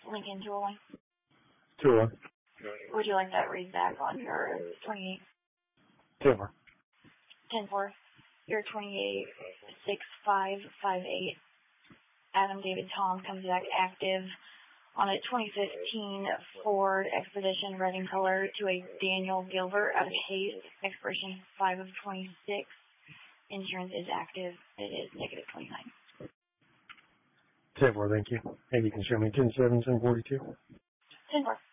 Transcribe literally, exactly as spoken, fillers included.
Lincoln two oh one. two oh one. Would you like that read back on your twenty-eight? ten four. ten four. Your twenty-eight six five five eight. Adam David Tom comes back active on a twenty fifteen Ford Expedition red in color to a Daniel Gilbert out of Hayes, expiration five of twenty-six. Insurance is active. It is negative twenty-nine. ten four, thank you. And you can show me ten seven, ten forty-two. ten four.